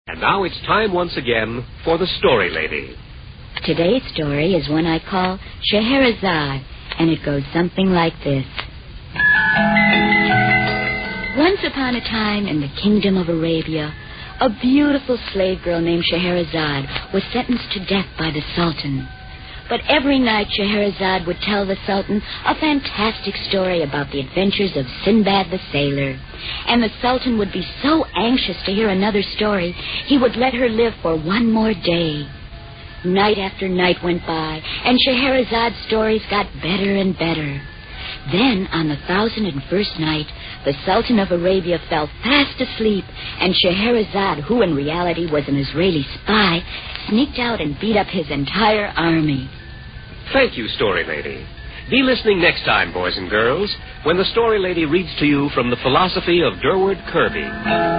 And now it's time once again for the Story Lady. Today's story is one I call Scheherazade, and it goes something like this. Once upon a time in the kingdom of Arabia, a beautiful slave girl named Scheherazade was sentenced to death by the Sultan. But every night Scheherazade would tell the Sultan a fantastic story about the adventures of Sinbad the Sailor. And the Sultan would be so anxious to hear another story, he would let her live for one more day. Night after night went by, and Scheherazade's stories got better and better. Then, on the 1001st night, the Sultan of Arabia fell fast asleep, and Scheherazade, who in reality was an Israeli spy, sneaked out and beat up his entire army. Thank you, Story Lady. Be listening next time, boys and girls, when the Story Lady reads to you from the philosophy of Durward Kirby.